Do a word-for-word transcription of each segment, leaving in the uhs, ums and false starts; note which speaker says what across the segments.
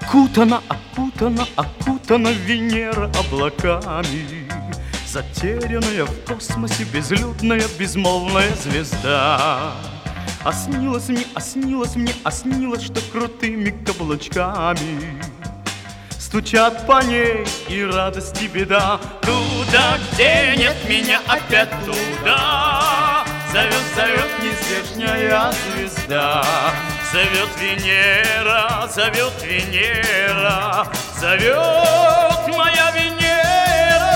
Speaker 1: Окутана, окутана, окутана Венера облаками, затерянная в космосе безлюдная, безмолвная звезда. А снилось мне, а снилось мне, а снилось, что крутыми каблучками стучат по ней и радость и беда. Туда, где нет меня, опять туда зовет, зовет нездешняя звезда. Зовет Венера, зовет Венера, зовет моя Венера.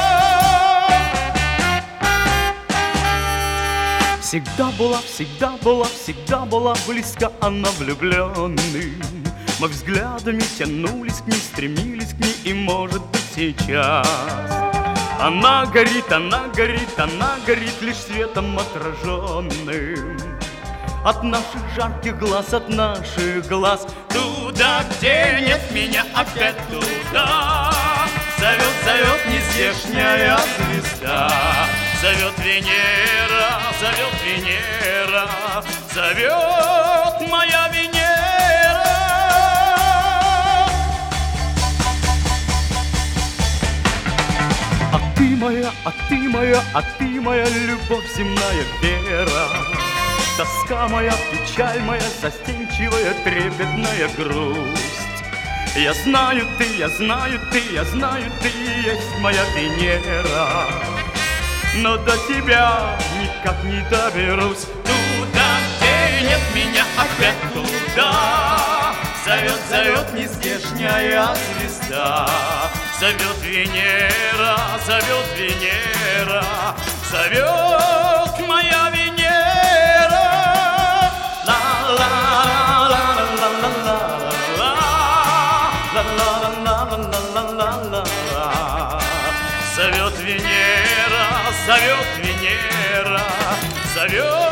Speaker 1: Всегда была, всегда была, всегда была близко она влюбленным. Мы взглядами тянулись к ней, стремились к ней, и, может быть, сейчас она горит, она горит, она горит лишь светом отраженным от наших жарких глаз, от наших глаз. Туда, где нет меня, опять туда зовет, зовет нездешняя звезда. Зовет Венера, зовет Венера, зовет моя Венера. А ты моя, а ты моя, а ты моя любовь, земная вера. Тоска моя, печаль моя, застенчивая, трепетная грусть. Я знаю ты, я знаю ты, я знаю ты есть моя Венера, но до тебя никак не доберусь. Туда, где нет меня, опять туда зовет, зовет нездешняя звезда. Зовет Венера, зовет Венера, зовет моя Венера. Зовет Венера, зовет Венера, зовет